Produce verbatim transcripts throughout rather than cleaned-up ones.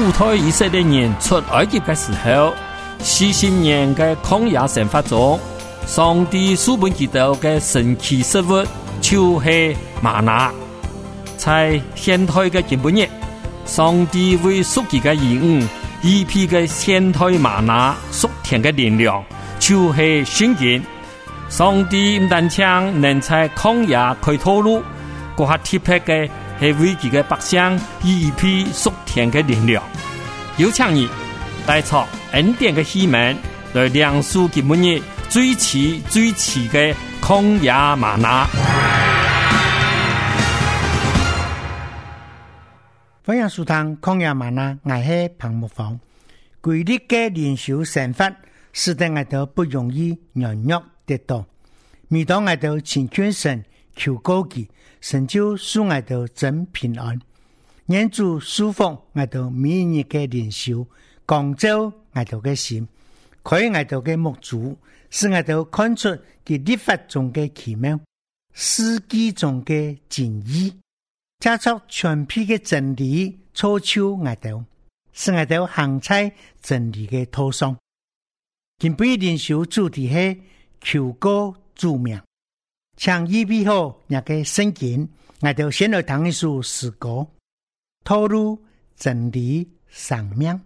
主推以色列人出埃及的时候，四十年的曠野生活中，上帝赐本基督的神奇食物就是玛拿。在现代的今日，上帝为属己的兒女預備嘅現代瑪拿屬天嘅力量，就是聖經。上帝唔單止能在曠野開道路，嗰下特別嘅係為佢嘅百姓預備屬天嘅力量。有請你帶出恩典嘅希望，來亮出今日最遲最遲嘅曠野瑪拿。 歡迎收聽曠野嗎哪，我係彭木芳。規律嘅靈修生活，使得我哋不容易軟弱跌倒。每當我哋親近神求告佢，神就使我哋真平安。願主祝福我哋每日嘅靈修，光照我哋嘅心，開我哋嘅目睭，使我哋看出佢律法中嘅奇妙，詩句中嘅真意。加速全篇嘅真理，操超我哋，使我哋行在真理嘅途上。今杯靈修主題係求告主名，請預備好那個聖經，我哋先來聽一首詩歌，透露真理生命。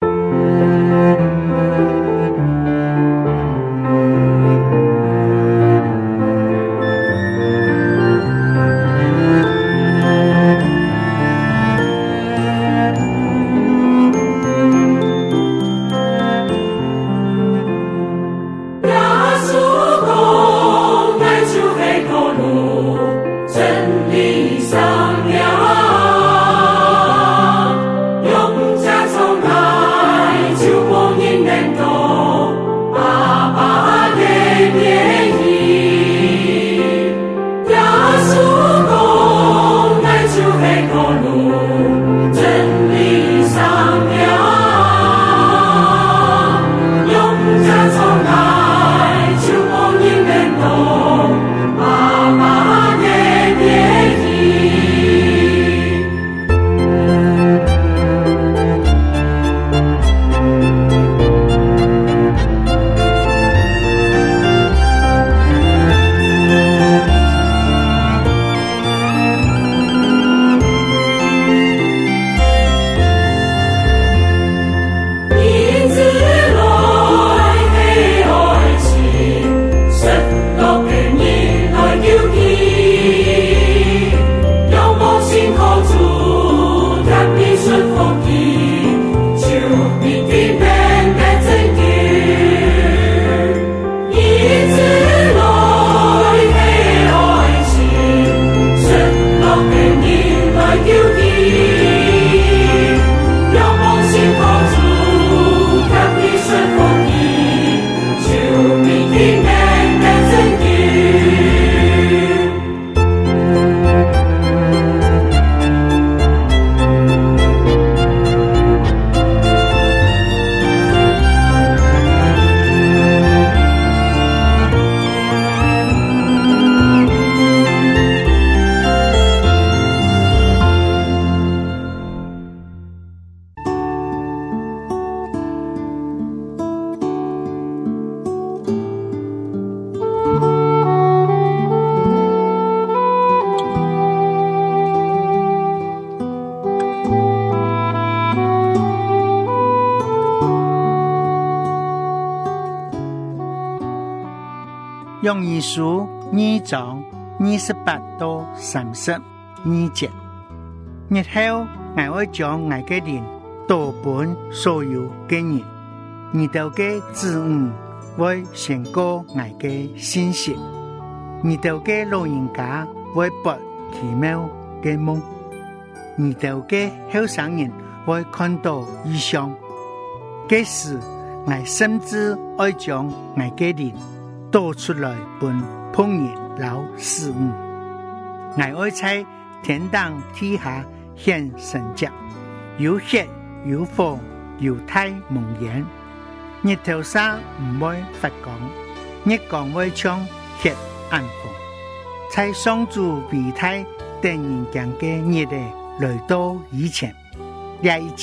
用二書二章二十八到三十二節，日後我會將我嘅靈多本所有嘅人，你哋嘅子女會宣告我嘅信息，你哋嘅老人家會博奇妙嘅夢，你哋嘅後生人會看到異象。這時我甚至會將我嘅靈倒出來本碰人老事物，我會在天堂地下顯神跡，有血有火有太蒙煙，日頭上唔會發光，日光會將血暗紅，在上主為太等人間嘅日嚟來到以前，這一切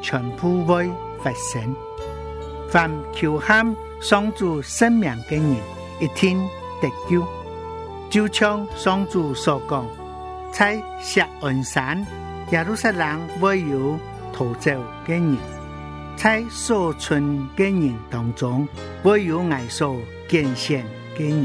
全部會發生。凡求喊上主生命嘅人，一天得救。就像上主所講，在錫安山耶路撒冷會有逃走嘅人，在所存嘅人當中會有愛所揀選嘅人。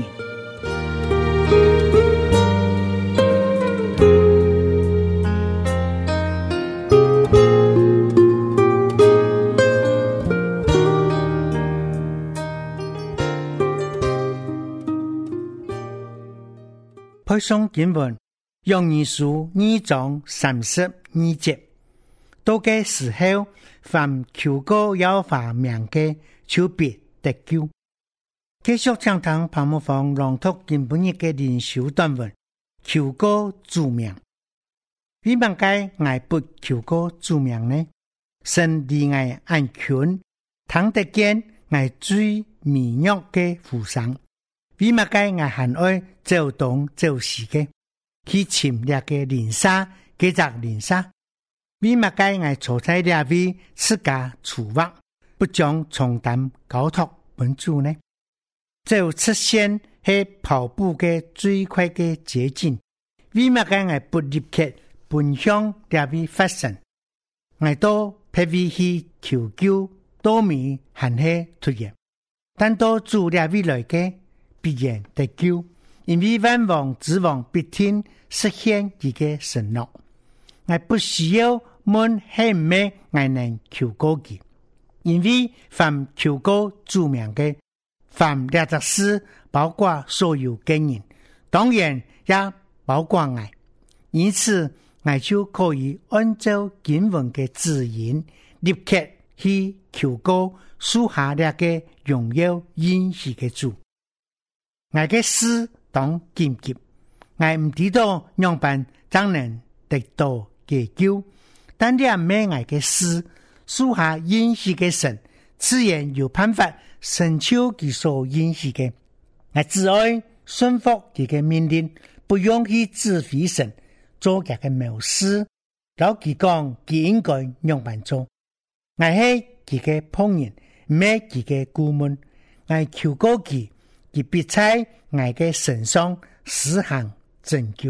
配送經文，約珥書二章三十二節。到嘅時候，凡求告耶和華名嘅，就必得救。繼續講堂泡沫房朗讀今本日嘅靈修短文，求告主名。為乜解我不求告主名呢？神離我安全，聽得見我最微弱嘅呼聲。為乜解我很愛走東走西嘅，去尋獵嘅靈沙，幾隻靈沙？為乜解我坐在呢位自家處罰，不將重擔交託本主呢？就出現係跑步嘅最快嘅捷徑。為乜解我不立刻奔向呢位發生？我都必須去求救，都未很係突然，但到主呢位來嘅。必然得救，因為萬王之王必定實現佢嘅承諾。我不需要問係咩，我能求告佢，因為凡求告主名嘅，凡兩隻事，包括所有嘅人，當然也包括我。因此，我就可以按照經文嘅指引，立刻去求告屬下呢嘅榮耀應許嘅主。我嘅事當緊急，我唔知道樣辦怎能得到解救，但呢係咩我嘅事，屬下應許嘅神自然有辦法成就佢所應許嘅。我只愛順服佢嘅命令，不用去指揮神做佢嘅謀事，老佢講佢應該樣辦做。我係佢嘅僕人，唔係佢嘅顧問，我求告佢。佢必在我嘅身上施行拯救。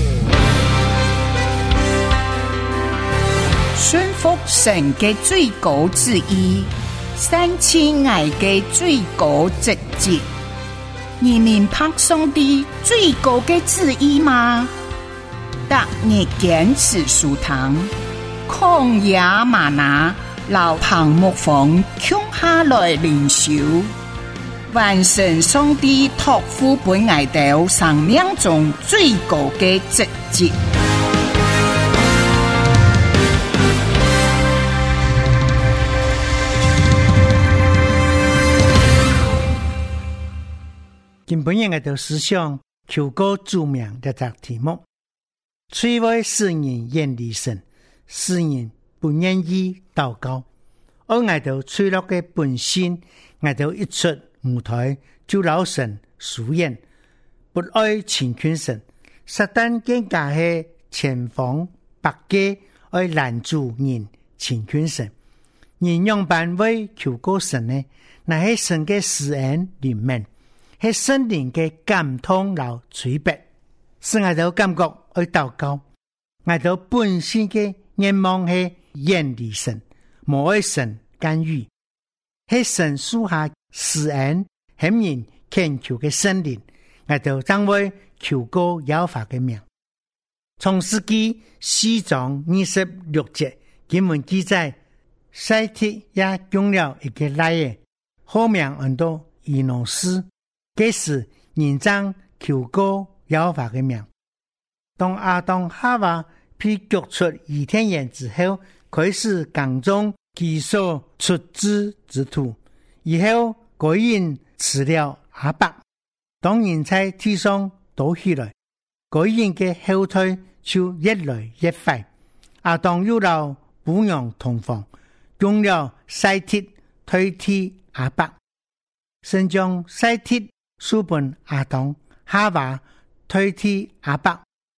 順服神嘅最高旨意，實踐我嘅最高職責。你明白上帝最高嘅旨意嗎？特你堅持屬堂，曠野嗎哪，老彭木房窮下來靈修。完成上帝託付本愛到生命中最高嘅職責。 今本日我哋思想求告主名呢隻題目，摧毀使人遠離神，使人不願意禱告。而我哋脆弱嘅本性，我哋一出舞台就老神疏遠，不愛親近神，撒旦更加係千方百計愛攔住人親近神。人樣辦為求告神呢？那係神嘅施恩裡面，係聖靈嘅感動和催逼，使我哋感覺愛禱告。我哋本身嘅願望係遠離神，無愛神干預，係神屬下施恩顯然懇求嘅聖靈，我哋將會求告耶和華嘅名。創世記四章二十六節經文記載，西鐵也用了一個來耶，後面很多以諾斯，這時人將求告耶和華嘅名。當亞當夏娃被逐出伊甸園之後，開始耕種其所出之之土，以後該隱吃了亞伯，當人在地上多起來，該隱嘅後退就越來越快。亞當有了母羊同房，用了細鐵代替亞伯，神將細鐵書本亞當夏娃代替亞伯，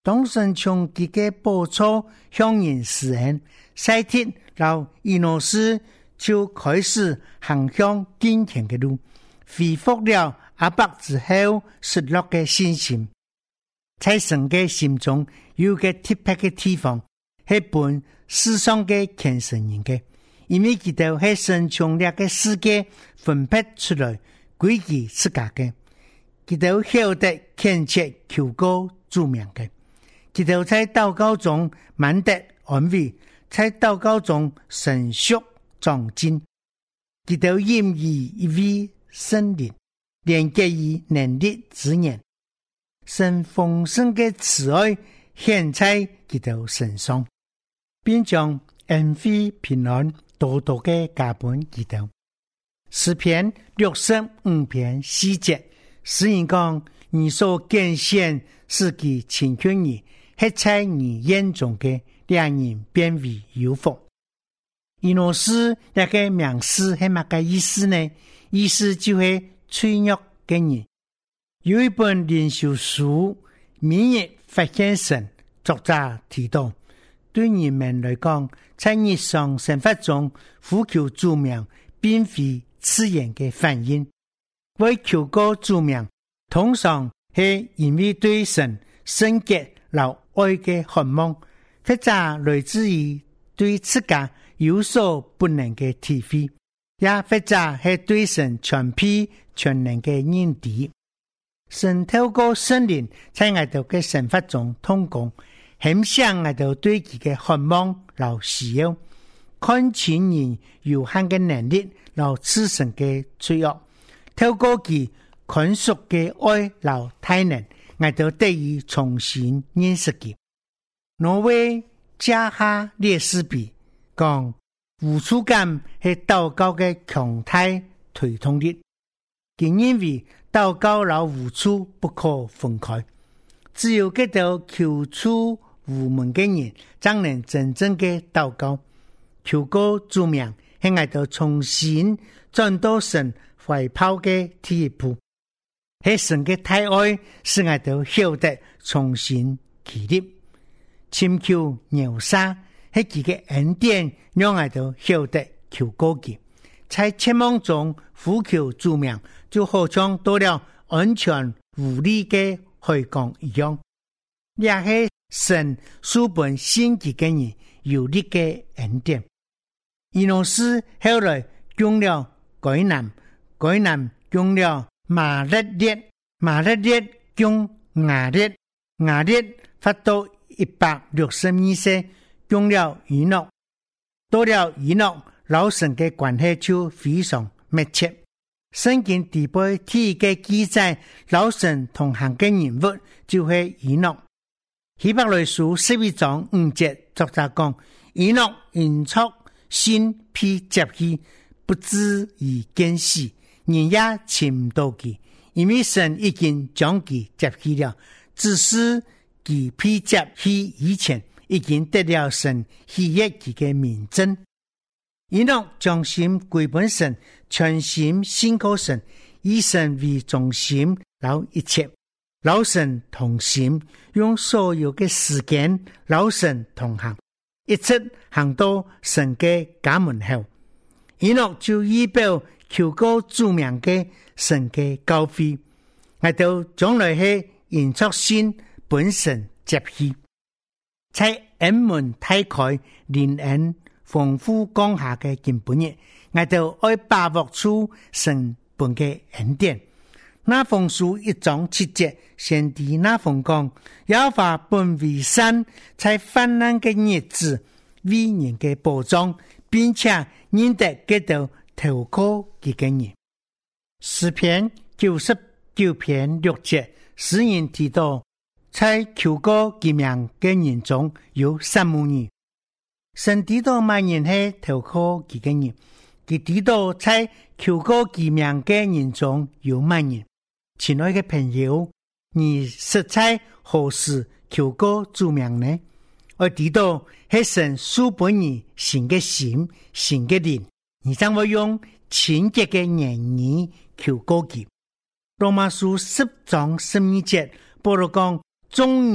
當神從佢嘅寶座向人施恩，西鐵和以諾斯就開始行向堅強嘅路，恢復了亞伯之後失落嘅信心。在神嘅心中有個特別嘅地方，係本世上嘅虔誠人嘅，因為佢哋係神從呢個世界分別出來歸佢自家嘅，佢哋曉得懇切求告主名嘅，佢哋在禱告中滿得安慰，在禱告中神速長進，佢哋因以一位聖靈連接於能力之年，神豐盛嘅慈愛顯在佢哋身上，並將恩惠平安多多嘅加本佢哋。詩篇六十五篇四節，詩人講：你所見現是其親眷你，係在你眼中嘅兩人變為有福。以諾斯一個名詞係乜個意思呢？意思就係脆弱嘅人。有一本靈修書，明日發現神，作者提到，對人們來講，在日常生活中呼求主名，並非自然嘅反應。為求告主名，通常係因為對神聖潔和愛嘅渴望，或者來自於對自家有所不能嘅體會，也或者係對神全備全能嘅認知。神透過聖靈在我哋嘅生活中通講，很想我哋對佢嘅渴望和需要，看清人有限嘅能力和自身嘅脆弱，透過佢寬恕嘅愛和體能，我哋得以重新認識佢。挪威加哈列斯比講，無助感係禱告嘅強大推動力，佢認為禱告和無助不可分開，只有嗰度求助無門嘅人，才能真正嘅禱告。求告主名，係我哋重新轉到神懷抱嘅第一步，係神嘅大愛，使我哋曉得重新起立。尋求饒恕，係佢嘅恩典，讓我哋曉得求告佢。在切望中呼求主名，就好像到了安全無力嘅海港一樣。也係神書本先知嘅人有力嘅恩典。以諾斯後來用了該南，該南用了馬勒列，馬勒列用亞列，亞列發到一百六十二歲，用了以諾，到了以諾，老神嘅關係就非常密切。聖經第八天嘅記載，老神同行嘅人物就係以諾。希伯來書十一章五節作者講，以諾因錯心被接去，不至於見死，人也尋唔到佢，因為神已經將佢接去了，只是佢被接去以前，已經得了神喜悅佢嘅名證。以諾將心歸本神，全心信靠神，以神為中心，然後一切老神同心，用所有嘅時間老神同行，一直行到神嘅家門口。以諾就預表求告主名嘅神嘅教誨，我哋將來係延續心本神接去，在恩門大開憐恩豐富降下嘅根本日，我哋愛把握出神本嘅恩典。那封書一章七節，先知那封講，耶和華本為善，在患難嘅日子為人嘅保障，並且認得得到投靠佢嘅人。詩篇九十九篇六節，詩人提到，在求告佢名嘅人中有三萬人。神知道萬人係投靠佢嘅人，佢知道在求告佢名嘅人中有萬人。親愛嘅朋友，你實在何時求告主名呢？我知道係神書本人神嘅心、神嘅靈，你將會用清潔嘅言語求告佢。羅馬書十章十二節，保羅講：眾人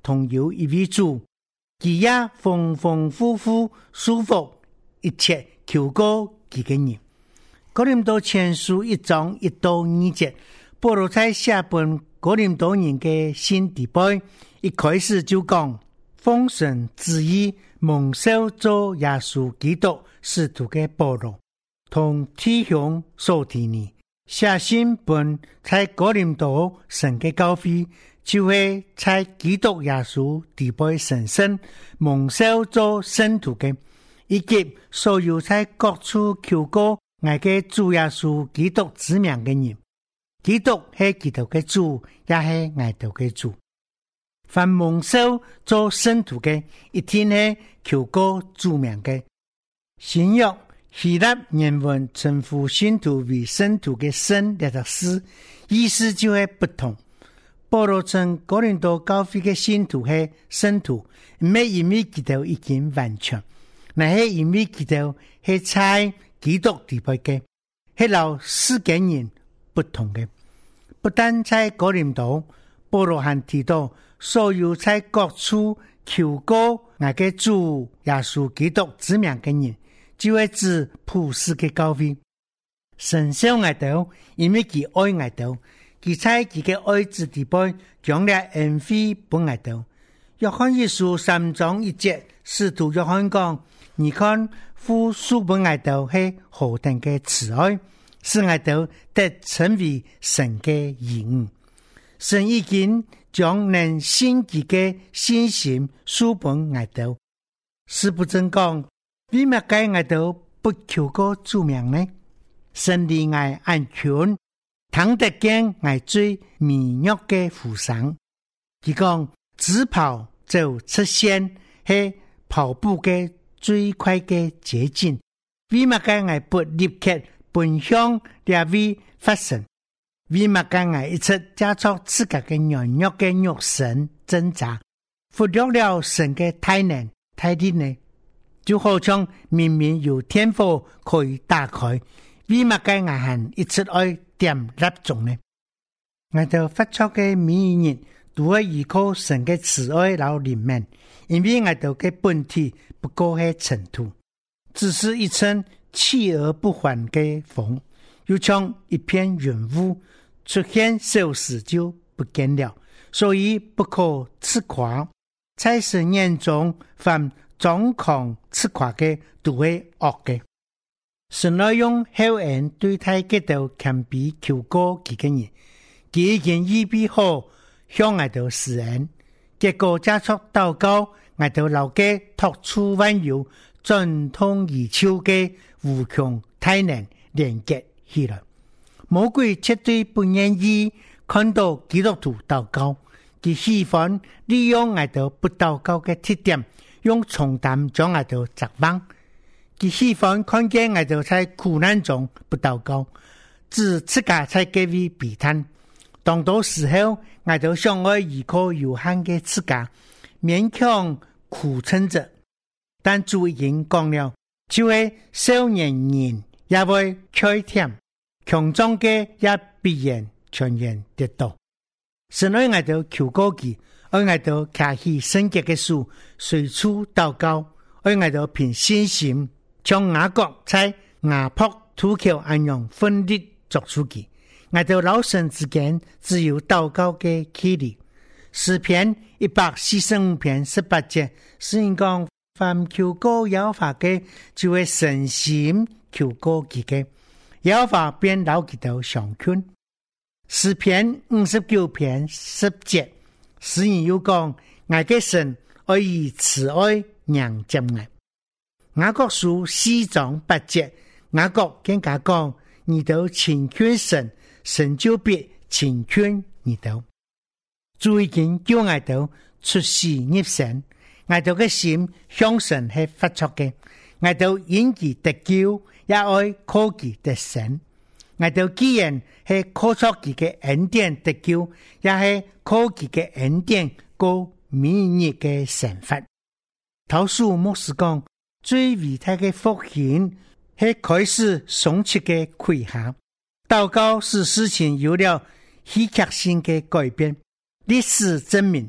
同有一位主，他也丰丰富富祝福一切求告他的人。哥林多前书一章一到二节，保羅在寫本哥林多人的信底背，一開始就講奉神旨意蒙召做耶穌基督使徒的保羅，同弟兄所提尼寫信本在哥林多神的教會，就會在基督耶穌底背神聖蒙召做聖徒的，以及所有在各處求告我嘅主耶穌基督之名嘅人，基督係基督嘅主，也係我哋嘅主。凡蒙召做聖徒嘅，一定係求告主名嘅。新約希臘原文稱呼信徒為聖徒嘅聖列特斯，意思就係不同。保羅稱哥林多教會嘅信徒係聖徒，唔係因為基督已經完全，乃係因為基督係在基督底背嘅，係老世間人不同嘅。不但在哥林多，保羅還提到所有在各處求告我嘅主耶穌基督之名嘅人，就係指普世嘅教會。神召我哋，因為佢愛我哋，佢在佢嘅愛子底背將來恩惠俾我哋。約翰一書三章一節，使徒約翰講：你看父賜俾我哋係何等嘅慈愛，使我哋得成為神嘅兒女。神已經將能信佢嘅信心賜俾我哋。是不正講，為乜解我哋不求過主名呢？神離我安全，聽得見我最微弱嘅呼聲。佢講只跑就出現係跑步嘅最快嘅捷徑，為乜解我不立刻奔向呢位發生？為乜解我一直加速自己嘅軟弱嘅肉身掙扎，忽略了神嘅大能大力呢？就好像明明有天火可以打開，為乜解我還一直愛點蠟燭呢？我哋發出嘅每一日都係依靠神嘅慈愛和憐憫，因為我哋嘅本體不過係塵土，只是一陣去而不還嘅風，又像一片雲霧，出現消失就不見了，所以不可自誇。在神眼中，凡張狂自誇嘅都會惡嘅。神愛用厚恩對待嗰度謙卑求告佢嘅人，佢已經預備好向我哋施恩，結果加速禱告，我哋留嘅托出萬有轉通而超嘅無窮大能連結起來。魔鬼絕對不願意看到基督徒禱告，佢喜歡利用我哋不禱告嘅特點，用重擔將我哋責罵。佢喜歡看見我哋在苦難中不禱告，只自家在給予避難。當到時候，我哋想愛依靠有限嘅自家，勉強苦撐着。但主已經講了，就係少年人也會缺甜，強壯嘅也必然全然跌倒。神愛我哋求告佢，愛我哋卡起聖潔嘅書，隨處禱告，愛我哋憑信心將雅各在雅博土橋安樣分裂作出去。我哋老神之間只有禱告嘅距離。詩篇一百四十五篇十八節，詩人講：凡求告耶和華嘅，就會誠心求告佢嘅，耶和華便留佢哋上權。詩篇五十九篇十節，詩人又講：我嘅神愛以慈愛迎接我。雅各書四章八節，雅各更加講：你都親近神，神就必親近你都。主已經叫我哋出世入神，我哋嘅心向神係發出嘅，我哋因其得救，也愛靠其得神。我哋既然係靠出佢嘅恩典得救，也係靠佢嘅恩典過明日嘅神法。陶恕牧師講，最偉大嘅福音係開始鬆弛嘅盔甲，禱告使事情有了戲劇性嘅改變。歷史證明，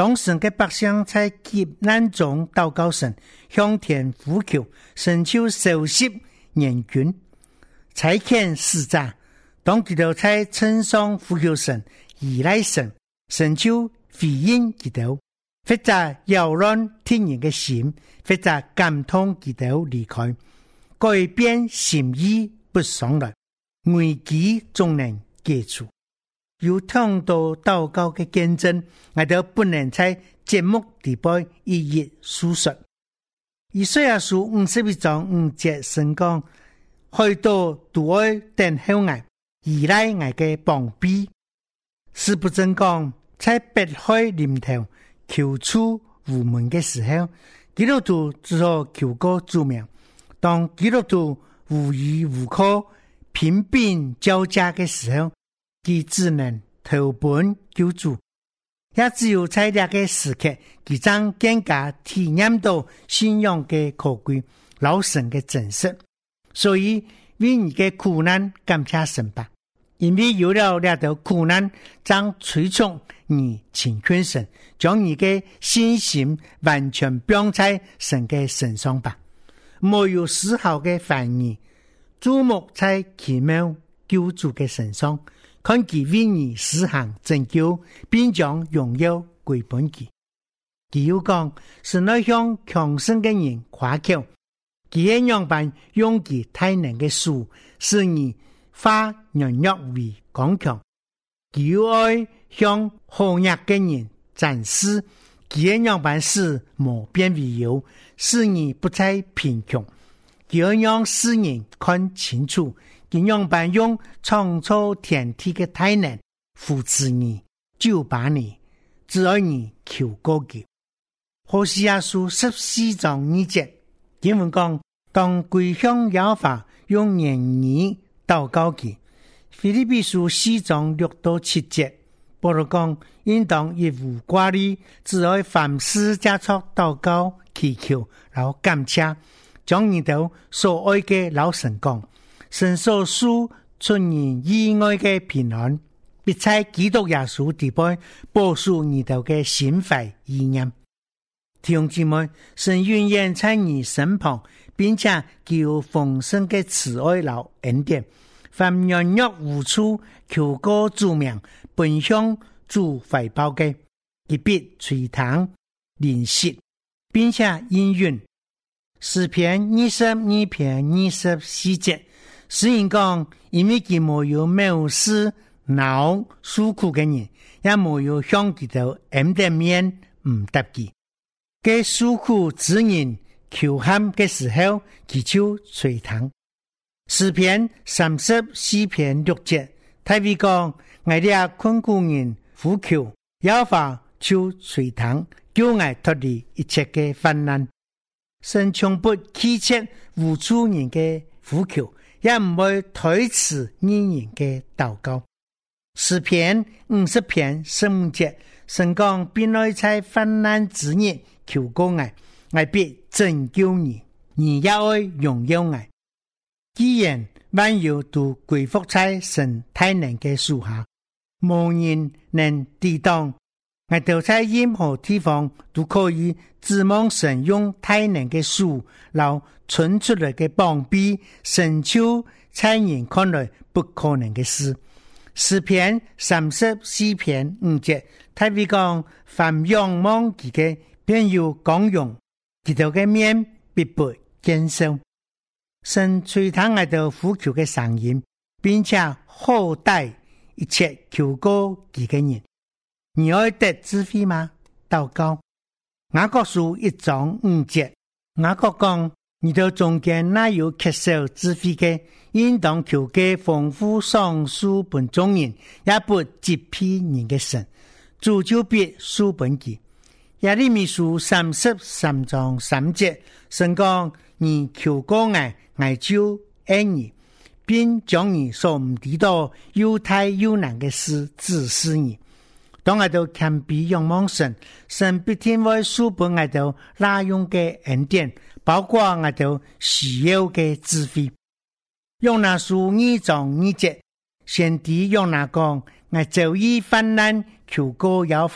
当神的百姓在急难中祷告神，向天呼求，神就收拾严军，差遣使者，当他们在称颂呼求神，依赖神，神就回应他们，或者擾亂天人的心，或者感動他們離開，改變心意不上來，危機總能解除。有聽到禱告的見證，我哋不能在節目地背一一述說。以賽亞書五十一章五節神講，去到獨愛等候我，依賴我嘅膀臂。是不正講，在北海臨頭求出無門嘅時候，基督徒只好求過主名。當基督徒無依無靠、貧病交加嘅時候，佢只能投奔救主。也只有在這個時刻，佢將更加體驗到信仰嘅可貴、老神嘅真實。所以為你嘅苦難感謝神吧，因為有了這道苦難，將催促你請勸神，將你嘅信心完全放在神嘅身上吧。沒有絲毫嘅懷疑，注目在奇妙救主嘅身上，看佢為你施行拯救，並將榮耀歸本佢。佢又講，神來向強盛嘅人誇口，佢一樣般用佢大能嘅手，使你化軟弱為剛強。佢又愛向好弱嘅人展示，佢一樣般使無變為有，使你不再貧窮。佢要讓世人看清楚，佢樣般用創造天地嘅大能扶持你、救拔你，只愛你求過佢。何西阿書十四章二節經文講，當歸向耶和華用言語禱告佢。腓立比書四章六到七節保羅講，應當一無掛慮，只愛凡事加速禱告祈求，然後感謝，將你到所愛嘅老神講，神所賜出人意外嘅平安，必在基督耶穌地背保守你到嘅心懷意念。弟兄姊妹，神願意在你身旁，並且具有豐盛嘅慈愛和恩典。凡軟弱無處求過主名，奔向主懷抱嘅，一必垂聽憐惜，並且應允。詩篇二十二篇二十四節，詩人講，因為佢沒有藐視惱訴苦嘅人，也沒有向佢到恩典面唔答佢。嘅訴苦之人求喊嘅時候，佢就垂聽。詩篇三十四篇六節，大衛講，我哋困苦人呼求，耶和華就垂聽，叫我脫離一切嘅患難。神從不棄絕無助人嘅呼求，也唔會推辭義人嘅禱告。詩篇五十篇十五節，神講，必來在患難之日求過我，我必拯救你，你也會榮耀我。既然萬有都歸服在神大能嘅手下，無人能抵擋。我哋在任何地方都可以指望神用大能嘅手，然後存出來嘅膀臂，成就在人看來不可能嘅事。詩篇三十四篇五節，大衛講，凡仰望佢嘅，便有光榮，佢哋嘅面必不見羞。神垂聽我哋呼求嘅聲音，並且厚待一切求過佢嘅人。你愛得智慧嗎？禱告。雅各書一章五節，雅各講，你到中間那有缺少智慧嘅，應當求嘅豐富賞賜本眾人，也不責備人嘅神，主就必賜本佢。耶利米書三十三章三節，神講，你求過我，我就愛你，並將你所唔知道又大又難嘅事指示你。當我哋謙卑仰望神，神必定會賜本我哋拉用嘅恩典，包括我哋需要嘅智慧。用那書二章二節，先知用那講，我早已患難求過耶和華，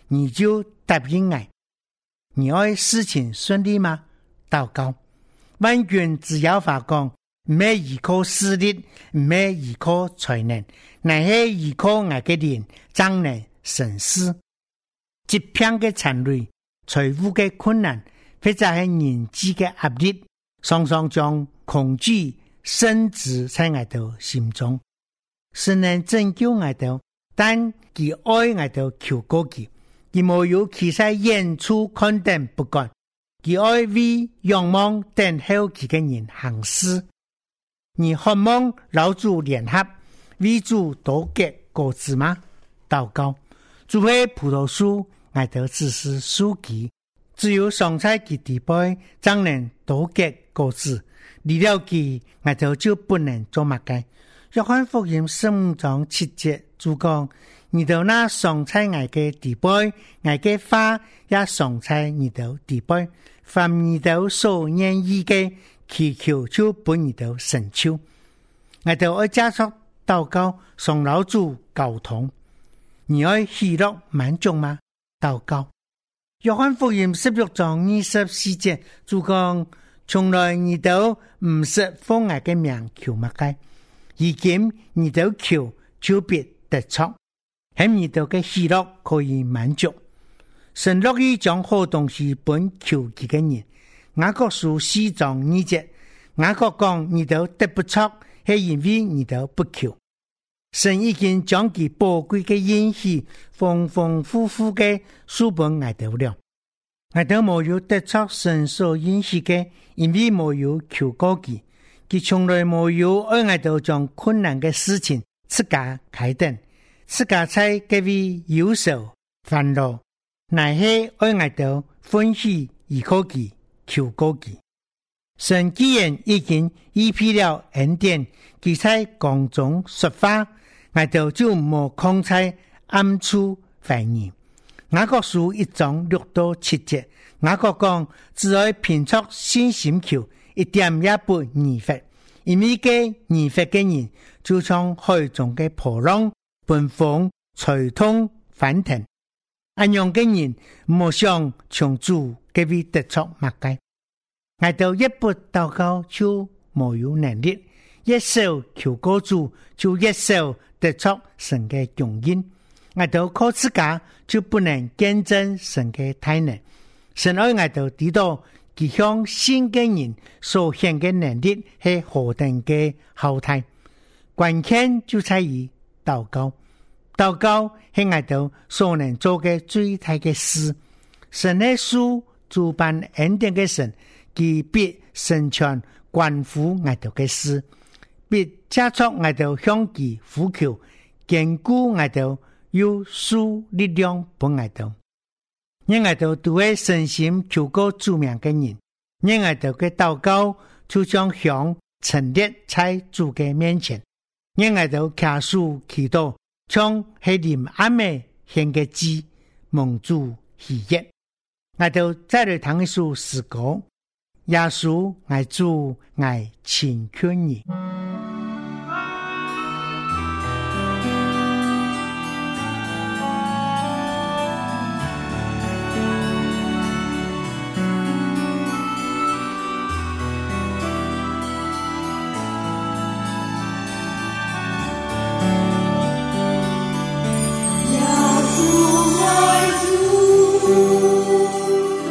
你就答应我。你爱事情顺利吗？祷告。万军之耶和華講，唔係依靠勢力，唔係依靠才能，乃係依靠我嘅靈，才能成事。疾病嘅殘累，財務嘅困難，或者係人際嘅壓力，常常將恐懼深植在我哋心中。神能拯救我哋，但佢愛我哋求過佢，佢冇有企在遠處看等不管。佢愛為仰望等候佢嘅人行事，你渴望老主聯合為主多結果子嗎？禱告，主係葡萄樹，我哋只是樹基，只有上在佢地背，才能多結果子。離了佢，我哋就不能做乜嘅。約翰福音十五章七節，主講：你到那上在我嘅地背，我嘅花也上在你到地背。凡你都所願意嘅，祈求就本你都成就。我哋愛加速禱告，上老主溝通。你愛喜樂滿足嗎？禱告。約翰福音十六章二十四節，主講：從來你都唔識奉我嘅名求乜嘅，如今你都求就必得着，喺你度嘅喜樂可以滿足。神樂意將好東西本求佢嘅人，雅各書四章二節，雅各講你都得不着，係因為你都不求。神已經將佢寶貴嘅應許豐豐富富嘅書本挨到了，挨到冇有得着神所應許嘅，因為冇有求過佢，佢從來冇有愛挨到將困難嘅事情自家開燈，自家在各位憂愁煩惱。乃係愛我哋歡喜依靠佢求過佢。神既然已經預備了恩典，佢在光中說話，我哋就冇空在暗處懷疑。雅各書一章六到七節，雅各講只愛憑着信心求，一點也不疑惑，因為嘅疑惑嘅人就像海中嘅波浪，奔風吹動翻騰。安樣嘅人莫想從主嘅位得着乜嘅，挨到一步禱告就冇有能力，一手求過主就一手得着神嘅供應，挨到靠自家就不能見證神嘅大能。神愛挨到知道佢向信嘅人所顯嘅能力係何等嘅浩大，關鍵就在於禱告。禱告係我哋所能做嘅最大嘅事。神係書主辦恩典嘅神，佢必成全關乎我哋嘅事，必加速我哋向佢呼求，堅固我哋，有書力量幫我哋。因我哋都係誠心求過主名嘅人，因我哋嘅禱告就將向陳列在主嘅面前，因我哋卡書祈禱。從係臨暗暝獻嘅祭，蒙主喜悅。我哋再來談一首詩歌，耶穌愛主愛親眷你。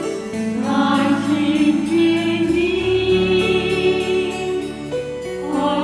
愛親眷你。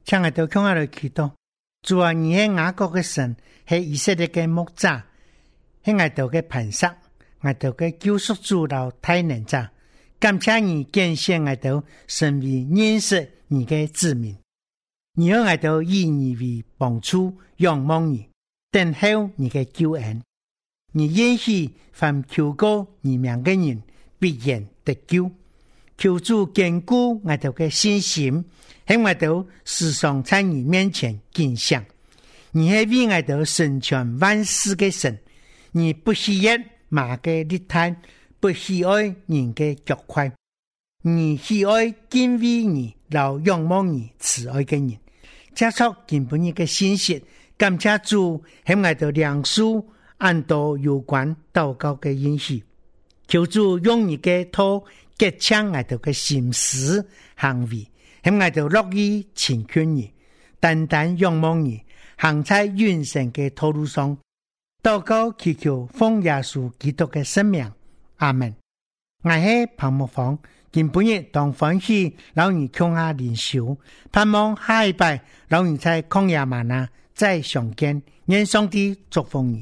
請我哋向下來祈禱。主啊，你係雅各嘅神，係以色列嘅牧者，係我哋嘅磐石，我哋嘅救贖主到大能者。感謝你揀選我哋成為認識你嘅子民，你讓我哋以你為幫助，仰望你，等候你嘅救恩。你允許凡求告你名嘅人必然得救。求主堅固我哋嘅信心，喺我哋時常在你面前敬仰。你係為我哋成全萬事嘅神，你不喜悅馬嘅力態，不喜愛人嘅腳快，你喜愛敬畏你、老仰望你慈愛嘅人。接觸根本一個信息，感謝主喺我哋兩書按到有關禱告嘅應許，求主用你嘅頭結強我哋嘅心思行為，喺我哋樂意親近你，單單仰望你，行在永生嘅道路上。禱告祈求奉耶穌基督嘅聖名，阿門。我係彭木芳，今本日當歡喜老你共下靈修，盼望下一拜老你在曠野嗎哪再相見，願上帝祝福你。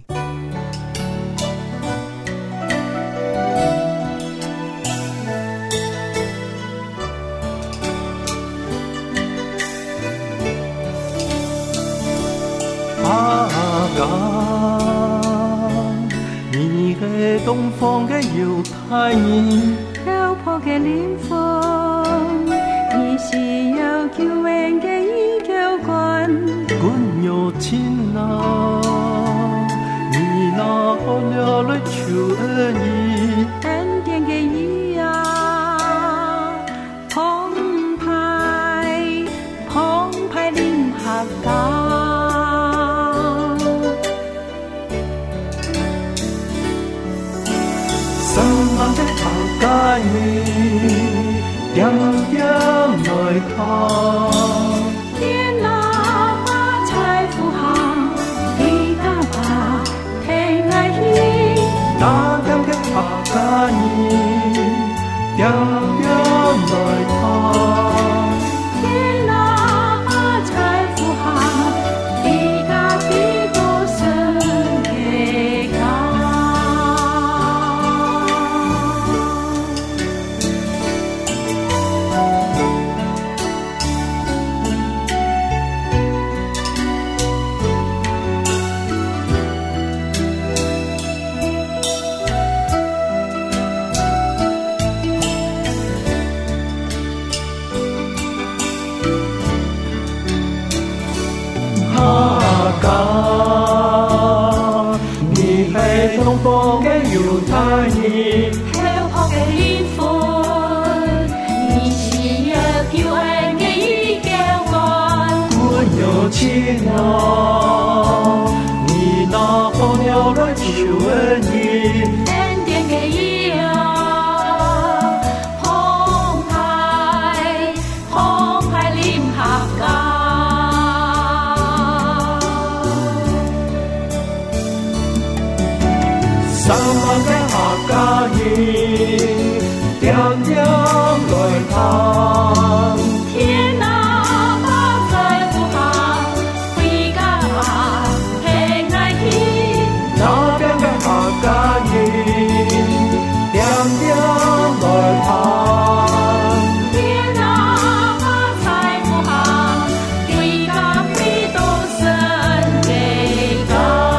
阿哥，你係東方嘅猶太人， 漂泊嘅靈魂，你是有救恩嘅依靠關， 管有情啊，你那可了來求恩義， 恩典嘅義啊，澎湃澎湃臨合港。 愛你點點來看， 天哪把財富行，你打把天愛意， 那點嘅客家你點點來看， 天哪把財富行，你打比多神嘅高。 東方嘅猶太人， 漂泊嘅靈魂，你是有救恩嘅依靠關， 管有情啊，你那可了來求恩義， 恩典嘅義啊，澎湃澎湃臨合港。 三萬嘅客家人，點點來看， 天哪把財富行，回家吧平安喜， 那邊嘅客家人，點點來看， 天哪把財富行，回家比多神嘅高。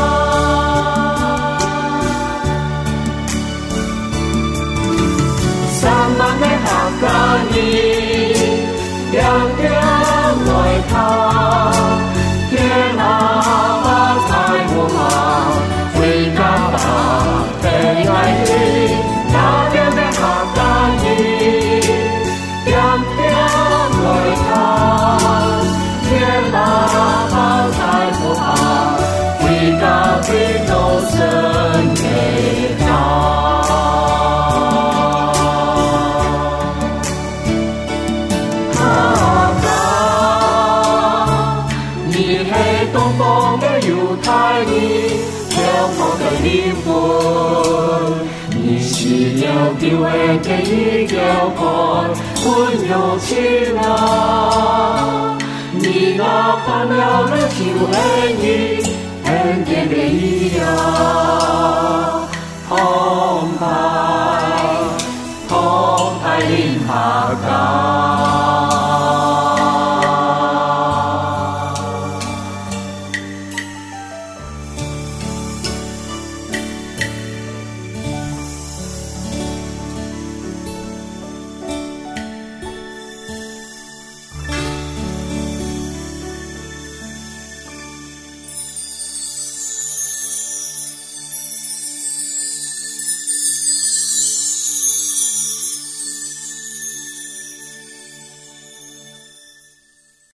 客家人點點來看，天哪把財富行，回家吧平安喜，那邊嘅客家人點點來看，天哪把財富行，回家比多神嘅高。東方嘅猶太人，漂泊嘅靈魂，你是有救恩嘅依靠關，管有情啊， 你那看了了就爱你，恩典的意啊，澎湃澎湃临大家。